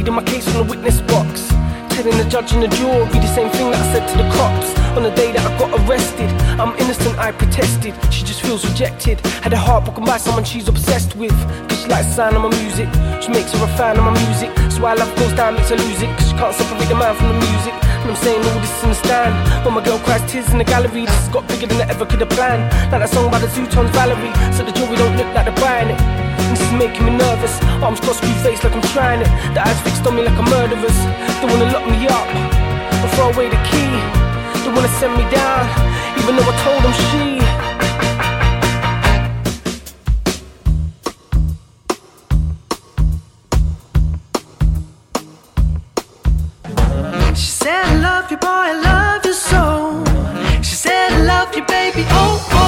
pleading my case on the witness box, telling the judge and the jury the same thing that I said to the cops on the day that I got arrested. I'm innocent, I protested, she just feels rejected. Had her heart broken by someone she's obsessed with, cause she likes the sound of my music, she makes her a fan of my music. So why love goes down makes her lose it, cause she can't separate the man from the music. And I'm saying all this in the stand, when my girl cries tears in the gallery. This has got bigger than I ever could have planned, like that song by the Zootons, Valerie. So the jury don't look like they're buying it, and this is making me nervous. Arms crossed, screw face like I'm trying it, the eyes fixed on me like a murderer's. They wanna lock me up or throw away the key, they wanna send me down, even though I told them she said I love you, boy, I love you so. She said I love you, baby, oh, oh.